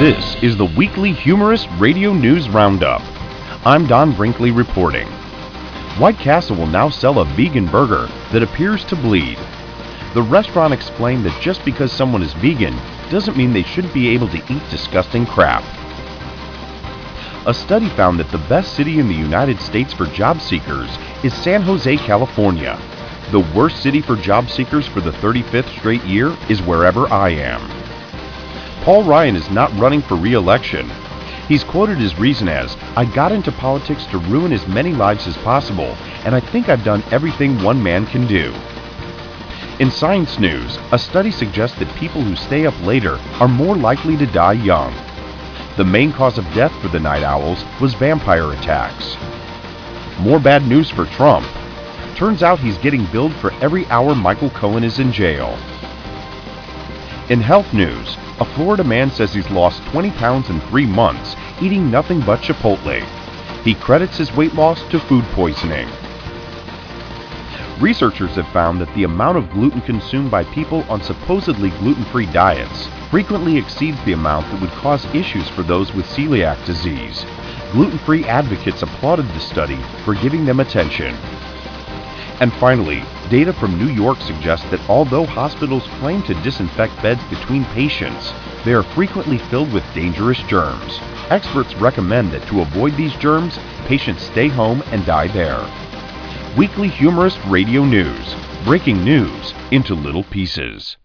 This is the weekly humorous radio news roundup. I'm Don Brinkley reporting. White Castle will now sell a vegan burger that appears to bleed. The restaurant explained that just because someone is vegan doesn't mean they shouldn't be able to eat disgusting crap. A study found that the best city in the United States for job seekers is San Jose, California. The worst city for job seekers for the 35th straight year is wherever I am. Paul Ryan is not running for re-election. He's quoted his reason as, "I got into politics to ruin as many lives as possible, and I think I've done everything one man can do." In science news, a study suggests that people who stay up later are more likely to die young. The main cause of death for the night owls was vampire attacks. More bad news for Trump. Turns out he's getting billed for every hour Michael Cohen is in jail. In health news, a Florida man says he's lost 20 pounds in 3 months eating nothing but Chipotle. He credits his weight loss to food poisoning. Researchers have found that the amount of gluten consumed by people on supposedly gluten-free diets frequently exceeds the amount that would cause issues for those with celiac disease. Gluten-free advocates applauded the study for giving them attention. And finally, data from New York suggests that although hospitals claim to disinfect beds between patients, they are frequently filled with dangerous germs. Experts recommend that to avoid these germs, patients stay home and die there. Weekly humorous radio news, breaking news into little pieces.